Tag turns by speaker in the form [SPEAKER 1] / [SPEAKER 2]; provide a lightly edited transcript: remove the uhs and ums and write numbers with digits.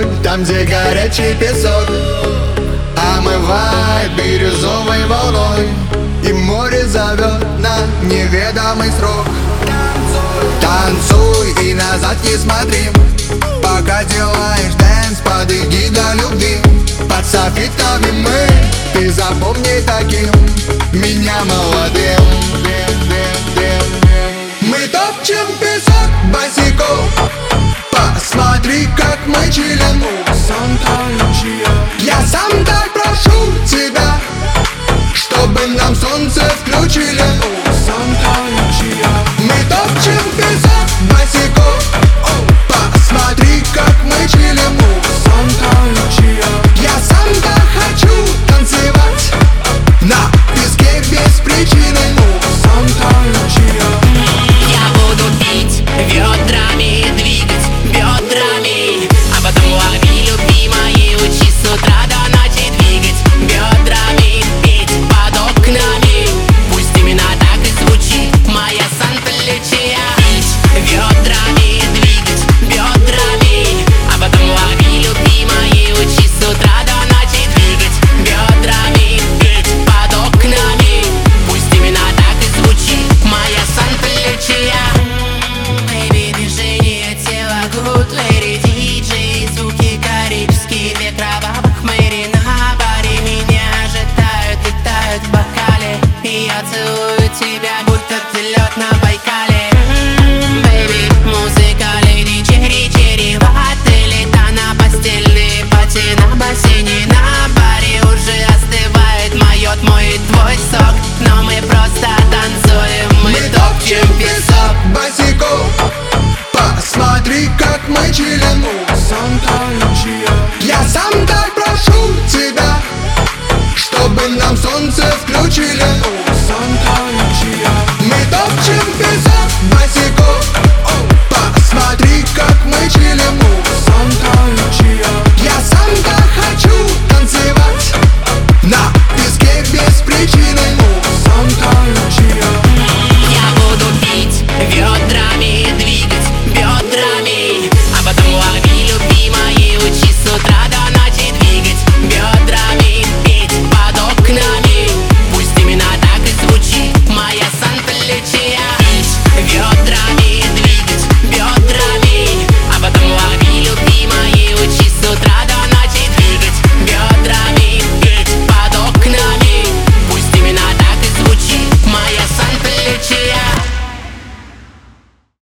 [SPEAKER 1] водой, там, где горячий песок омывает бирюзовой волной, и море зовет на неведомый срок. Танцуй и назад не смотри, пока делаешь дэнс под эгидой любви. Под софитами мы, ты запомни таким меня молодым. Мы топчем песок босиком, посмотри, как мы чилим.